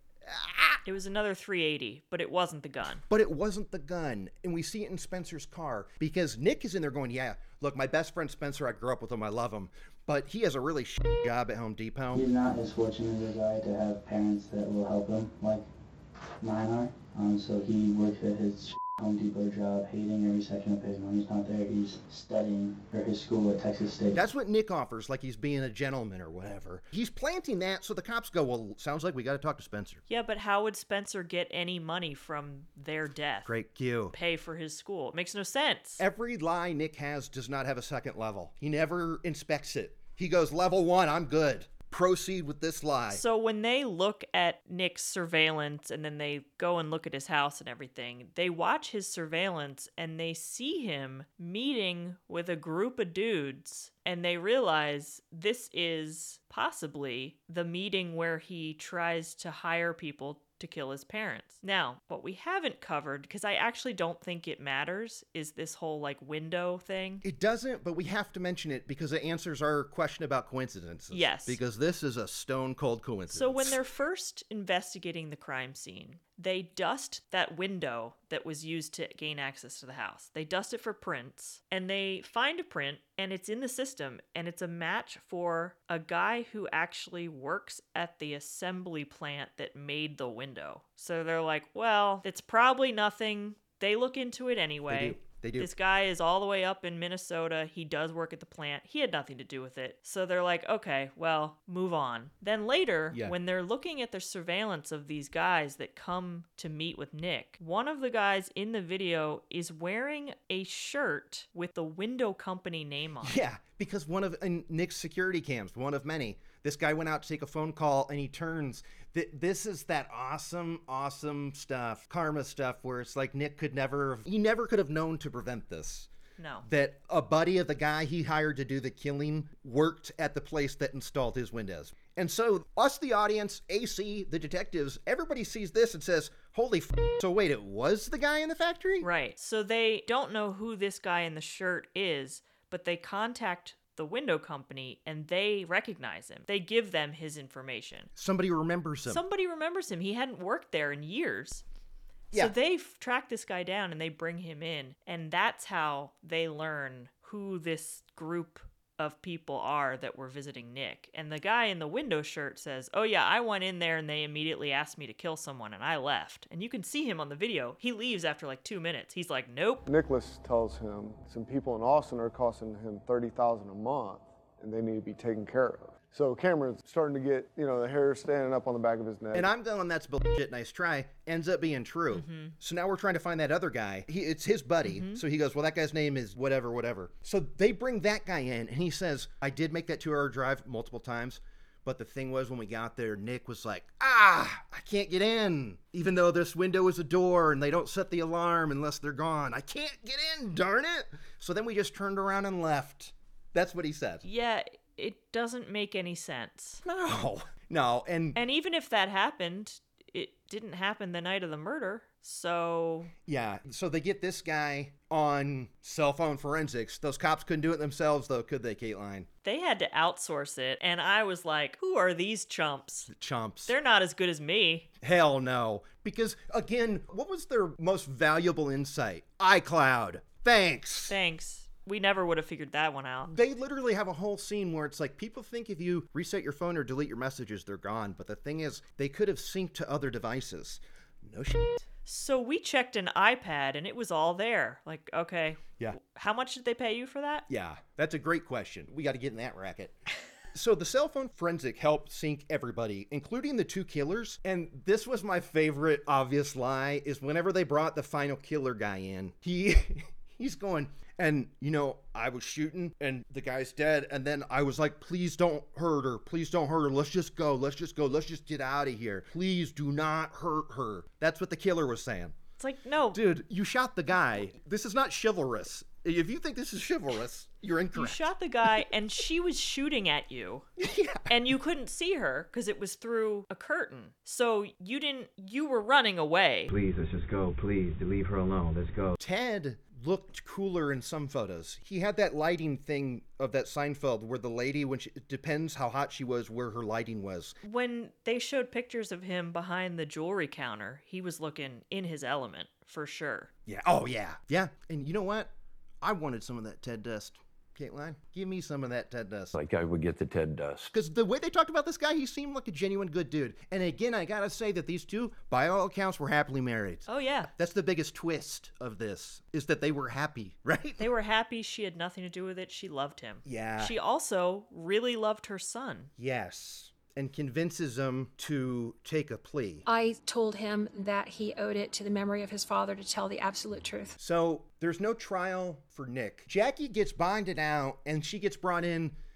It was another three eighty, but it wasn't the gun. But it wasn't the gun. And we see it in Spencer's car because Nick is in there going, yeah, look, my best friend Spencer, I grew up with him, I love him. But he has a really shit job at Home Depot. He's not as fortunate as I to have parents that will help him like mine are. Um, so he works at his Home Depot job, hating every second of it. When he's not there, he's studying for his school at Texas State. That's what Nick offers, like he's being a gentleman or whatever. He's planting that so the cops go, well, sounds like we got to talk to Spencer. Yeah, but how would Spencer get any money from their death? Great cue. Pay for his school. It makes no sense. Every lie Nick has does not have a second level. He never inspects it. He goes, level one, I'm good. proceed with this lie. So when they look at Nick's surveillance and then they go and look at his house and everything, they watch his surveillance and they see him meeting with a group of dudes, and they realize this is possibly the meeting where he tries to hire people to kill his parents. Now, what we haven't covered, because I actually don't think it matters, is this whole like window thing. It doesn't, but we have to mention it because it answers our question about coincidences. Yes. Because this is a stone cold coincidence. So when they're first investigating the crime scene, they dust that window that was used to gain access to the house. They dust it for prints, and they find a print, and it's in the system, and it's a match for a guy who actually works at the assembly plant that made the window. So they're like, well, it's probably nothing. They look into it anyway. They do. They do. This guy is all the way up in Minnesota. He does work at the plant. He had nothing to do with it. So they're like, okay, well, move on. Then later, Yeah. when they're looking at the surveillance of these guys that come to meet with Nick, one of the guys in the video is wearing a shirt with the window company name on it. Yeah, because one of in Nick's security cams, one of many, this guy went out to take a phone call and he turns. Th- this is that awesome, awesome stuff, karma stuff, where it's like Nick could never, he never could have known to prevent this. No. That a buddy of the guy he hired to do the killing worked at the place that installed his windows. And so us, the audience, A C, the detectives, everybody sees this and says, holy f***, so wait, it was the guy in the factory? Right. So they don't know who this guy in the shirt is, but they contact the window company and they recognize him. They give them his information. Somebody remembers him. Somebody remembers him. He hadn't worked there in years. Yeah. So they f- track this guy down and they bring him in. And that's how they learn who this group of people are that were visiting Nick. And the guy in the window shirt says, oh yeah, I went in there and they immediately asked me to kill someone and I left. And you can see him on the video. He leaves after like two minutes. He's like, nope. Nicholas tells him some people in Austin are costing him thirty thousand dollars a month and they need to be taken care of. So Cameron's starting to get, you know, the hair standing up on the back of his neck. And I'm going, that's bullshit, nice try. Ends up being true. Mm-hmm. So now we're trying to find that other guy. He, it's his buddy. Mhm. So he goes, well, that guy's name is whatever, whatever. So they bring that guy in, and he says, I did make that two-hour drive multiple times, but the thing was, when we got there, Nick was like, ah, I can't get in. Even though this window is a door, and they don't set the alarm unless they're gone. I can't get in, darn it. So then we just turned around and left. That's what he said. Yeah, it doesn't make any sense. No. No, and... And even if that happened, it didn't happen the night of the murder, so... Yeah, so they get this guy on cell phone forensics. Those cops couldn't do it themselves, though, could they, Caitlin? They had to outsource it, and I was like, who are these chumps? Chumps. They're not as good as me. Hell no. Because, again, what was their most valuable insight? iCloud. Thanks. Thanks. We never would have figured that one out. They literally have a whole scene where it's like, people think if you reset your phone or delete your messages, they're gone. But the thing is, they could have synced to other devices. No shit. So we checked an iPad, and it was all there. Like, okay. Yeah. How much did they pay you for that? Yeah, that's a great question. We got to get in that racket. So the cell phone forensic helped sync everybody, including the two killers. And this was my favorite obvious lie, is whenever they brought the final killer guy in, he he's going, and, you know, I was shooting and the guy's dead. And then I was like, please don't hurt her. Please don't hurt her. Let's just go. Let's just go. Let's just get out of here. Please do not hurt her. That's what the killer was saying. It's like, no. Dude, you shot the guy. This is not chivalrous. If you think this is chivalrous, you're You incorrect. shot the guy, and she was shooting at you. Yeah. And you couldn't see her because it was through a curtain. So you didn't, you were running away. Please, let's just go. Please, leave her alone. Let's go. Ted looked cooler in some photos. He had that lighting thing of that Seinfeld where the lady, when she, it depends how hot she was, where her lighting was. When they showed pictures of him behind the jewelry counter, he was looking in his element, for sure. Yeah. Oh, yeah. Yeah. And you know what? I wanted some of that Ted dust. Caitlin, give me some of that Ted dust. Like I would get the Ted dust. Because the way they talked about this guy, he seemed like a genuine good dude. And again, I gotta say that these two, by all accounts, were happily married. Oh, yeah. That's the biggest twist of this, is that they were happy, right? They were happy. She had nothing to do with it. She loved him. Yeah. She also really loved her son. Yes. And convinces him to take a plea. I told him that he owed it to the memory of his father to tell the absolute truth. So there's no trial for Nick. Jackie gets bonded out and she gets brought in,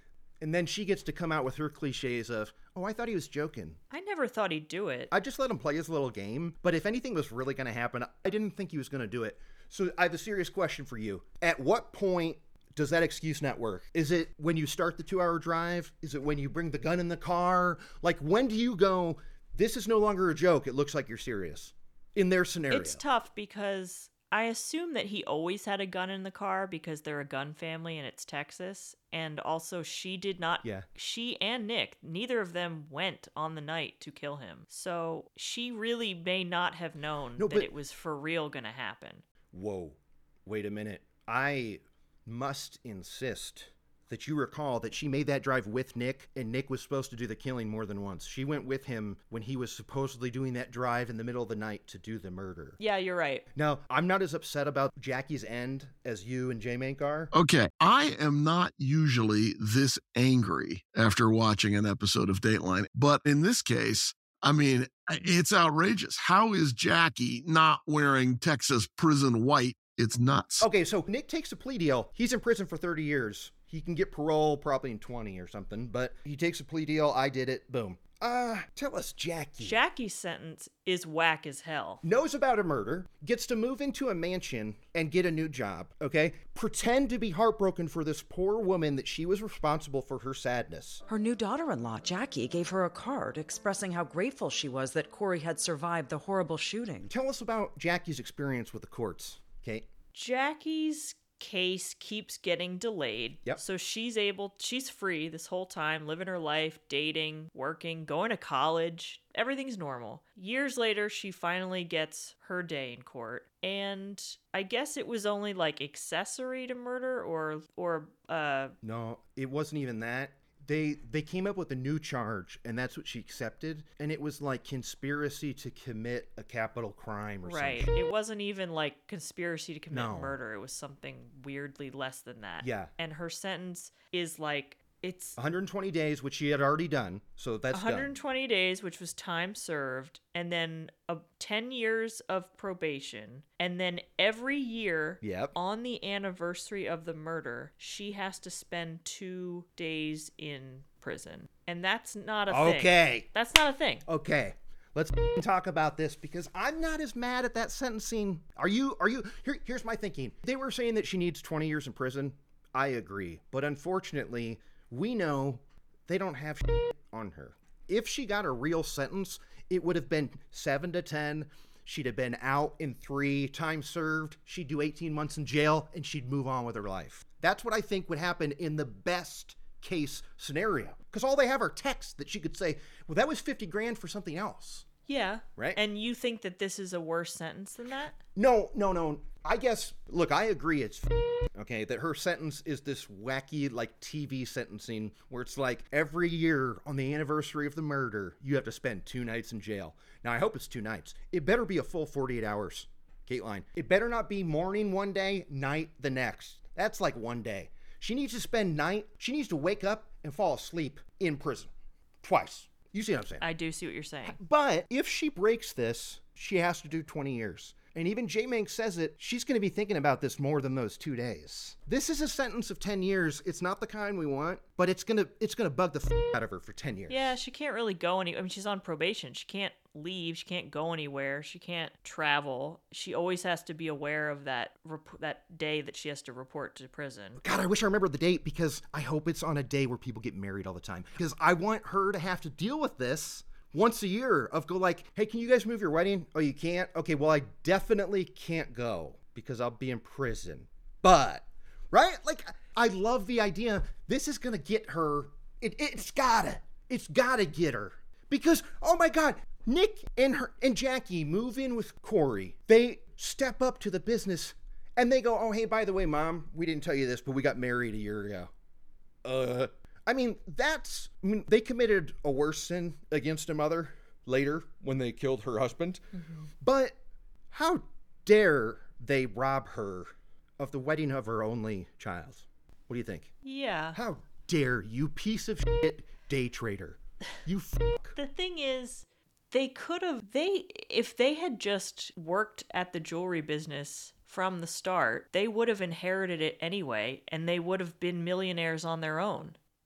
And then she gets to come out with her cliches of, oh, I thought he was joking. I never thought he'd do it. I just let him play his little game. But if anything was really going to happen, I didn't think he was going to do it. So I have a serious question for you. At what point does that excuse not work? Is it when you start the two-hour drive? Is it when you bring the gun in the car? Like, when do you go, this is no longer a joke, it looks like you're serious? In their scenario. It's tough because I assume that he always had a gun in the car because they're a gun family and it's Texas. And also she did not, yeah. she and Nick, neither of them went on the night to kill him. So she really may not have known No, that but- it was for real going to happen. Whoa, wait a minute. I must insist that you recall that she made that drive with Nick, and Nick was supposed to do the killing more than once. She went with him when he was supposedly doing that drive in the middle of the night to do the murder. Yeah, you're right. Now, I'm not as upset about Jackie's end as you and J-Mank are. Okay, I am not usually this angry after watching an episode of Dateline, but in this case, I mean, it's outrageous. How is Jackie not wearing Texas prison white? It's nuts. Okay, so Nick takes a plea deal. He's in prison for thirty years. He can get parole probably in twenty or something, but he takes a plea deal. I did it. Boom. Uh, tell us, Jackie. Jackie's sentence is whack as hell. Knows about a murder, gets to move into a mansion and get a new job, okay? Pretend to be heartbroken for this poor woman that she was responsible for her sadness. Her new daughter-in-law, Jackie, gave her a card expressing how grateful she was that Corey had survived the horrible shooting. Tell us about Jackie's experience with the courts, Kate. Jackie's case keeps getting delayed. Yep. So she's able, she's free this whole time, living her life, dating, working, going to college. Everything's normal. Years later, she finally gets her day in court. And I guess it was only like accessory to murder or, or, uh... No, it wasn't even that. They they came up with a new charge, and that's what she accepted. And it was like conspiracy to commit a capital crime or right. something. It wasn't even like conspiracy to commit No. murder. It was something weirdly less than that. Yeah. And her sentence is like, it's one hundred twenty days, which she had already done, so that's one hundred done. twenty days, which was time served, and then a ten years of probation, and then every year Yep. on the anniversary of the murder, she has to spend two days in prison. And that's not a thing. Okay. That's not a thing. Okay. Let's talk about this because I'm not as mad at that sentencing. Are you? Are you? Here, here's my thinking. They were saying that she needs twenty years in prison. I agree. But unfortunately, we know they don't have shit on her. If she got a real sentence, it would have been seven to ten. She'd have been out in three, time served. She'd do eighteen months in jail and she'd move on with her life. That's what I think would happen in the best case scenario. Because all they have are texts that she could say, well, that was fifty grand for something else. Yeah. Right? And you think that this is a worse sentence than that? No, no, no. I guess, look, I agree it's f- okay, that her sentence is this wacky, like, T V sentencing where it's like every year on the anniversary of the murder, you have to spend two nights in jail. Now, I hope it's two nights. It better be a full forty-eight hours, Caitlin. It better not be morning one day, night the next. That's like one day. She needs to spend night, she needs to wake up and fall asleep in prison. Twice. You see what I'm saying? I do see what you're saying. But if she breaks this, she has to do twenty years. And even J-Mank says it, she's going to be thinking about this more than those two days. This is a sentence of ten years. It's not the kind we want, but it's going to it's going to bug the f- out of her for ten years. Yeah, she can't really go any. I mean, she's on probation. She can't leave. She can't go anywhere. She can't travel. She always has to be aware of that rep- that day that she has to report to prison. God, I wish I remembered the date because I hope it's on a day where people get married all the time. Because I want her to have to deal with this once a year of go like, hey, can you guys move your wedding? Oh, you can't? Okay, well, I definitely can't go because I'll be in prison. But, right? Like, I love the idea. This is going to get her. It, it's gotta. It's gotta get her. Because, oh my God, Nick and her and Jackie move in with Corey. They step up to the business and they go, oh, hey, by the way, Mom, we didn't tell you this, but we got married a year ago. Uh... I mean, that's, I mean, they committed a worse sin against a mother later when they killed her husband. Mm-hmm. But how dare they rob her of the wedding of her only child? What do you think? Yeah. How dare you, piece of shit day trader? You fuck. The thing is, they could have, they, if they had just worked at the jewelry business from the start, they would have inherited it anyway, and they would have been millionaires on their own.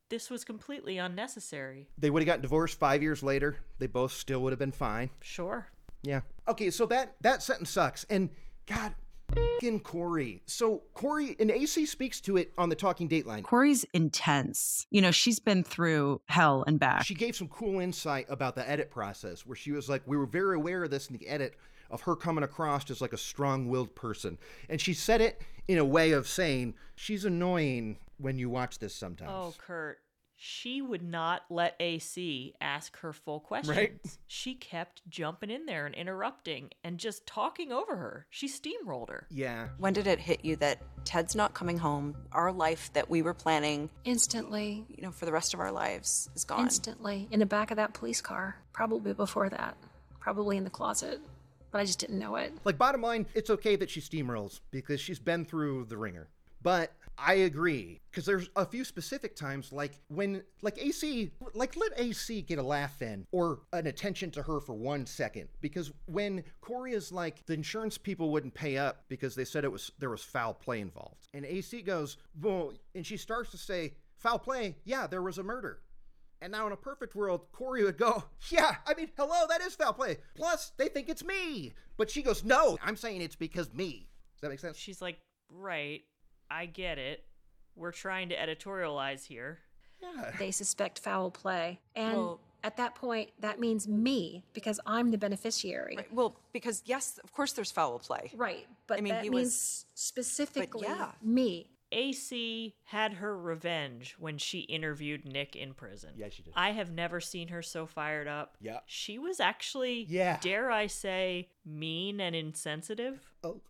This was completely unnecessary. They would have gotten divorced five years later. They both still would have been fine. Sure. Yeah. Okay, so that, that sentence sucks. And God, f***ing Corey. So Corey, and A C speaks to it on the Talking Dateline. Corey's intense. You know, she's been through hell and back. She gave some cool insight about the edit process where she was like, we were very aware of this in the edit of her coming across as like a strong-willed person. And she said it in a way of saying, she's annoying when you watch this sometimes. Oh, Kurt. She would not let A C ask her full questions. Right? She kept jumping in there and interrupting and just talking over her. She steamrolled her. Yeah. When did it hit you that Ted's not coming home? Our life that we were planning, Instantly. you know, for the rest of our lives is gone. Instantly. In the back of that police car. Probably before that. Probably in the closet. But I just didn't know it. Like, bottom line, it's okay that she steamrolls because she's been through the ringer. But I agree, because there's a few specific times, like when, like A C, like let A C get a laugh in or an attention to her for one second. Because when Corey is like, the insurance people wouldn't pay up because they said it was there was foul play involved. And A C goes, well, and she starts to say, foul play, yeah, there was a murder. And now in a perfect world, Corey would go, yeah, I mean, hello, that is foul play. Plus, they think it's me. But she goes, no, I'm saying it's because me. Does that make sense? She's like, right, I get it. We're trying to editorialize here. Yeah. They suspect foul play. And Well- at that point, that means me, because I'm the beneficiary. Right. Well, because yes, of course there's foul play. Right, but I mean, that he means was- specifically but yeah. me. A C had her revenge when she interviewed Nick in prison. Yeah, she did. I have never seen her so fired up. Yeah. She was actually, Yeah. dare I say, mean and insensitive. Oh,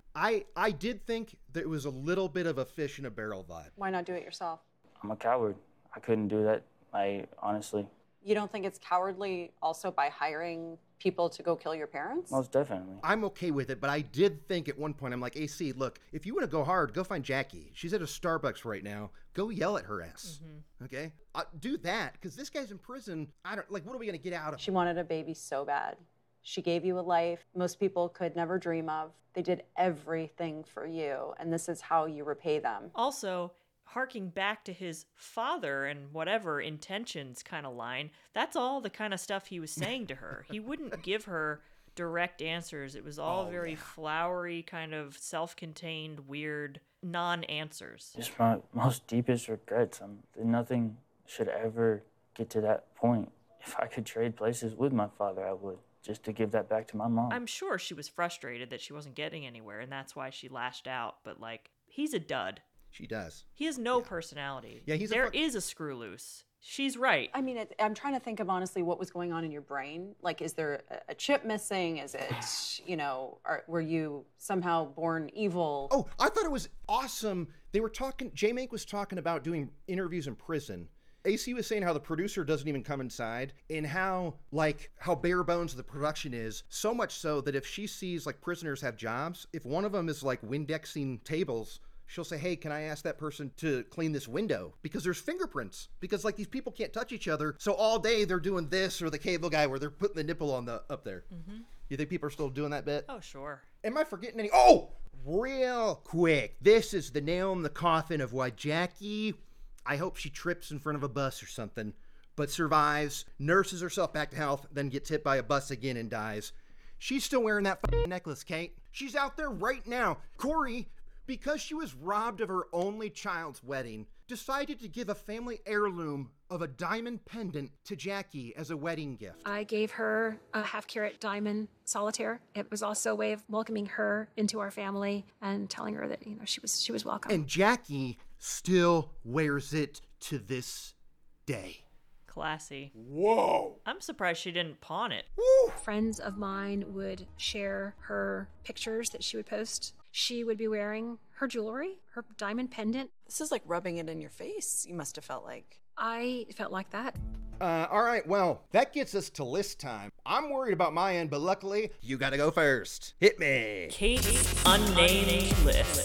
I I did think that it was a little bit of a fish in a barrel vibe. Why not do it yourself? I'm a coward. I couldn't do that. I honestly, You don't think it's cowardly also by hiring people to go kill your parents? most definitely. I'm okay with it, but I did think at one point, I'm like, A C, look, if you want to go hard, go find Jackie. She's at a Starbucks right now. Go yell at her ass. Okay? Uh, do that, because this guy's in prison. I don't, like, what are we going to get out of She him? wanted a baby so bad. She gave you a life most people could never dream of. They did everything for you, and this is how you repay them. Also, harking back to his father and whatever intentions kind of line, that's all the kind of stuff he was saying to her. He wouldn't give her direct answers. It was all Oh, very yeah. flowery, kind of self-contained, weird non-answers. Just my most deepest regrets. Um, that nothing should ever get to that point. If I could trade places with my father, I would, just to give that back to my mom. I'm sure she was frustrated that she wasn't getting anywhere, and that's why she lashed out. But, like, he's a dud. She does. He has no personality. Yeah, he's a There fuck- is a screw loose. She's right. I mean, it, I'm trying to think of honestly what was going on in your brain. Like, is there a, a chip missing? Is it, you know, are, were you somehow born evil? Oh, I thought it was awesome. They were talking, J-Mank was talking about doing interviews in prison. A C was saying how the producer doesn't even come inside and how, like, how bare bones the production is. So much so that if she sees, like, prisoners have jobs, if one of them is, like, Windexing tables, she'll say, hey, can I ask that person to clean this window? Because there's fingerprints. Because, like, these people can't touch each other. So all day they're doing this, or the cable guy where they're putting the nipple on the up there. Mm-hmm. You think people are still doing that bit? Oh, sure. Am I forgetting any? Oh, real quick. This is the nail in the coffin of why Jackie, I hope she trips in front of a bus or something, but survives, nurses herself back to health, then gets hit by a bus again and dies. She's still wearing that f***ing necklace, Kate. She's out there right now. Corey, because she was robbed of her only child's wedding, decided to give a family heirloom of a diamond pendant to Jackie as a wedding gift. I gave her a half carat diamond solitaire. It was also a way of welcoming her into our family and telling her that, you know, she was she was welcome. And Jackie still wears it to this day. Classy. Whoa. I'm surprised she didn't pawn it. Woo. Friends of mine would share her pictures that she would post. She would be wearing her jewelry, her diamond pendant. This is like rubbing it in your face, you must have felt like. I felt like that. Uh, all right, well, that gets us to list time. I'm worried about my end, but luckily, you gotta go first. Hit me. Kate's unnamed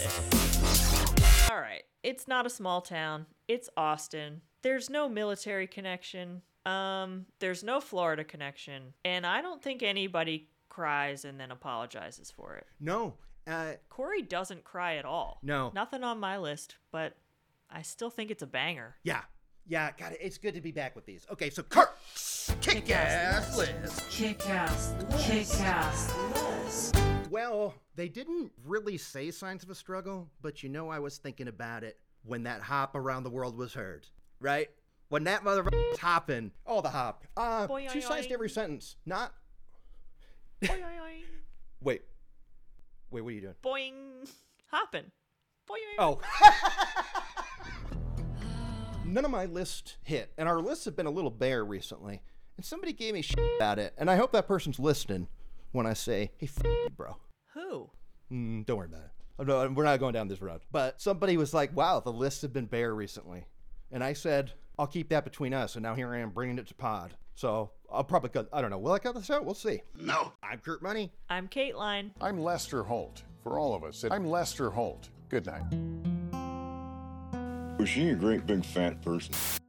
list. All right. It's not a small town. It's Austin. There's no military connection. Um, there's no Florida connection. And I don't think anybody cries and then apologizes for it. No. Uh, Corey doesn't cry at all. No. Nothing on my list, but I still think it's a banger. Yeah. Yeah, got it. It's good to be back with these. Okay, so Kirk's Kick-Ass Liz. Kick-Ass, Kick-Ass Liz. Well, they didn't really say signs of a struggle, but you know I was thinking about it when that hop around the world was heard, right? When that motherfucker was hopping. Oh, the hop. Uh, Boy, two oy, sides to oy. every sentence. Not... Boing, oing, oing. Wait. Wait, what are you doing? Boing. Hopping. Boing, oing, Oh. oing. None of my lists hit, and our lists have been a little bare recently, and somebody gave me shit about it, and I hope that person's listening when I say, hey, f*** you, bro. Who? Mm, don't worry about it. Oh, no, we're not going down this road. But somebody was like, wow, the lists have been bare recently. And I said, I'll keep that between us, and now here I am bringing it to pod. So I'll probably cut, I don't know, will I cut this out? We'll see. No. I'm Kurt Money. I'm Caitlin. I'm Lester Holt. For all of us, I'm Lester Holt. Good night. Was she a great big fat person?